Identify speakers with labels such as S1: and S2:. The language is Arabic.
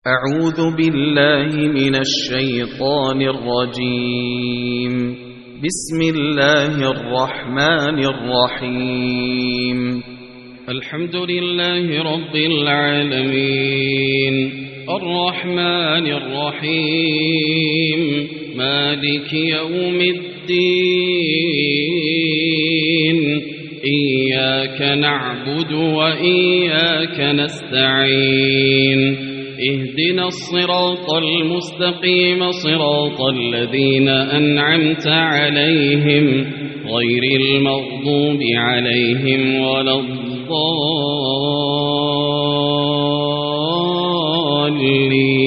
S1: أعوذ بالله من الشيطان الرجيم. بسم الله الرحمن الرحيم.
S2: الحمد لله رب العالمين، الرحمن الرحيم، مالك يوم الدين، إياك نعبد وإياك نستعين، اهدنا الصراط المستقيم، صراط الذين أنعمت عليهم غير المغضوب عليهم ولا الضالين.